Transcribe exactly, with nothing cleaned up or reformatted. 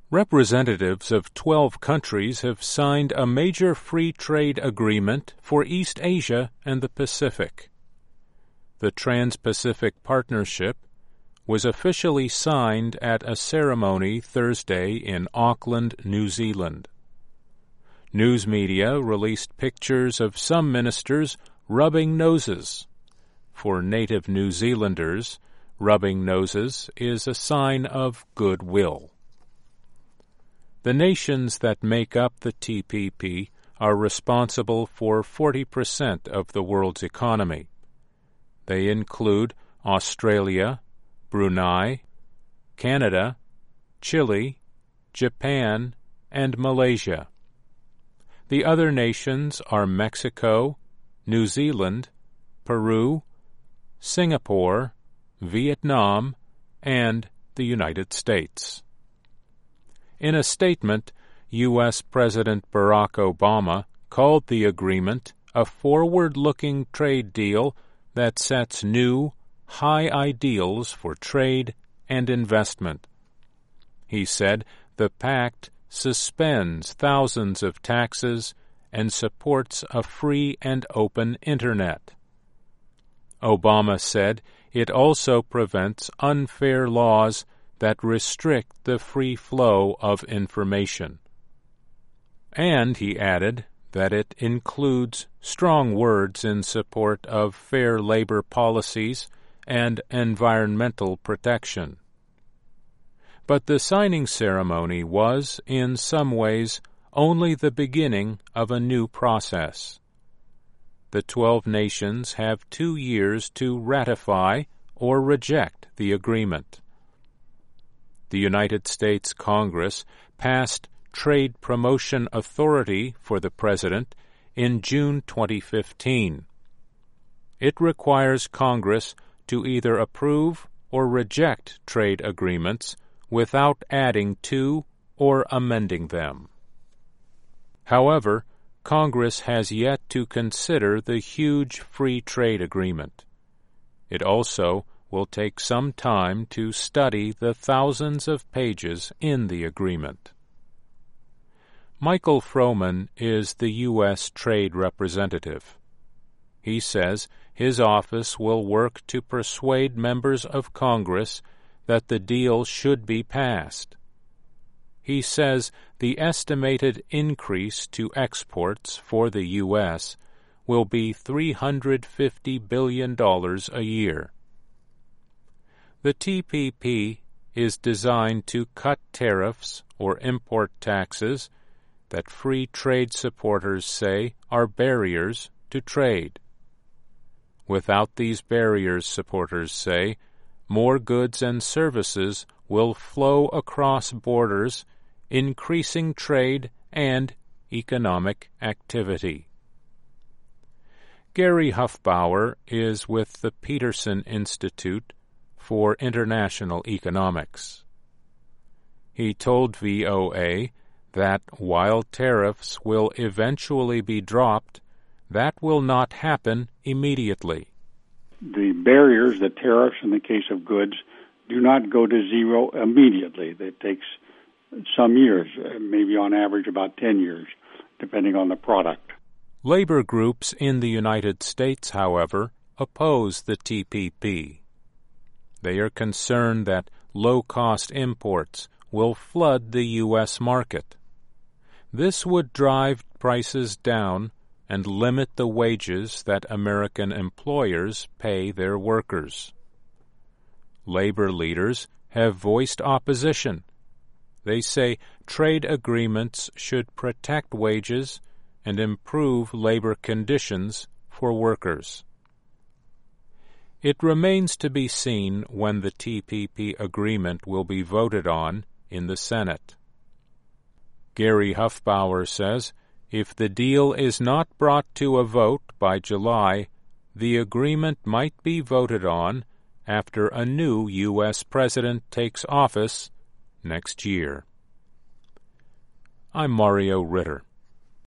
Representatives of twelve countries have signed a major free trade agreement for East Asia and the Pacific. The Trans-Pacific Partnership was officially signed at a ceremony Thursday in Auckland, New Zealand. News media released pictures of some ministers rubbing noses. For native New Zealanders, rubbing noses is a sign of goodwill. The nations that make up the T P P are responsible for forty percent of the world's economy. They include Australia, Brunei, Canada, Chile, Japan, and Malaysia. The other nations are Mexico, New Zealand, Peru, Singapore, Vietnam, and the United States. In a statement, U S President Barack Obama called the agreement a forward-looking trade deal that sets new, high ideals for trade and investment. He said the pact suspends thousands of taxes and supports a free and open Internet. Obama said it also prevents unfair laws that restrict the free flow of information. And he added that it includes strong words in support of fair labor policies and environmental protection. But the signing ceremony was, in some ways, only the beginning of a new process. The twelve nations have two years to ratify or reject the agreement. The United States Congress passed Trade Promotion Authority for the President in June twenty fifteen. It requires Congress to either approve or reject trade agreements without adding to or amending them. However, Congress has yet to consider the huge free trade agreement. It also will take some time to study the thousands of pages in the agreement. Michael Froman is the U S Trade Representative. He says his office will work to persuade members of Congress that the deal should be passed. He says the estimated increase to exports for the U S will be three hundred fifty billion dollars a year. The T P P is designed to cut tariffs or import taxes that free trade supporters say are barriers to trade. Without these barriers, supporters say, more goods and services will flow across borders, increasing trade and economic activity. Gary Huffbauer is with the Peterson Institute for International Economics. He told V O A that while tariffs will eventually be dropped, that will not happen immediately. The barriers, the tariffs in the case of goods, do not go to zero immediately. It takes some years, maybe on average about ten years, depending on the product. Labor groups in the United States, however, oppose the T P P. They are concerned that low-cost imports will flood the U S market. This would drive prices down and limit the wages that American employers pay their workers. Labor leaders have voiced opposition. They say trade agreements should protect wages and improve labor conditions for workers. It remains to be seen when the T P P agreement will be voted on in the Senate. Gary Huffbauer says if the deal is not brought to a vote by July, the agreement might be voted on after a new U S president takes office next year. I'm Mario Ritter.